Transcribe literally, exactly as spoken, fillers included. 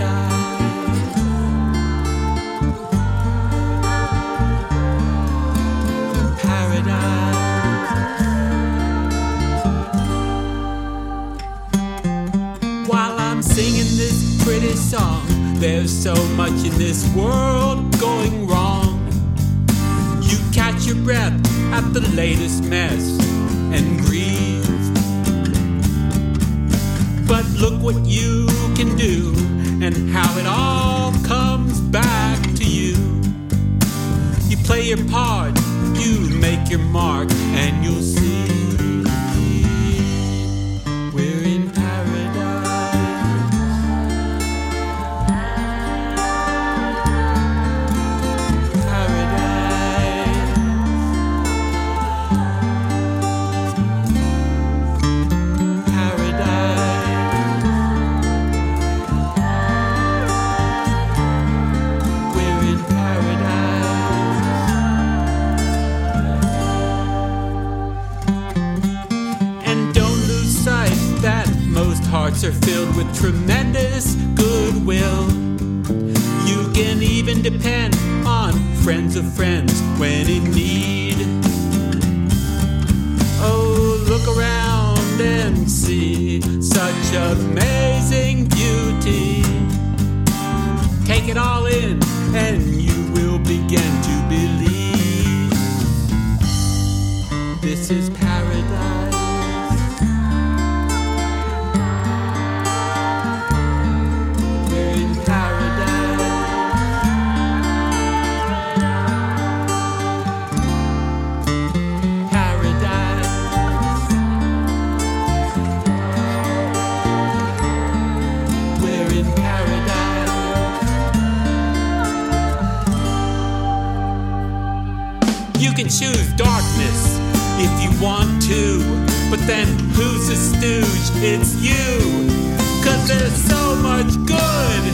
Singing this pretty song, there's so much in this world going wrong. You catch your breath at the latest mess and grieve. But look what you can do and how it all comes back to you. You play your part, you make your mark, and you'll see we're in hearts are filled with tremendous goodwill. You can even depend on friends of friends when in need. Oh, look around and see such amazing beauty. Take it all in and you will begin to believe this is paradise. You can choose darkness if you want to, but then who's the stooge? It's you, 'cause there's so much good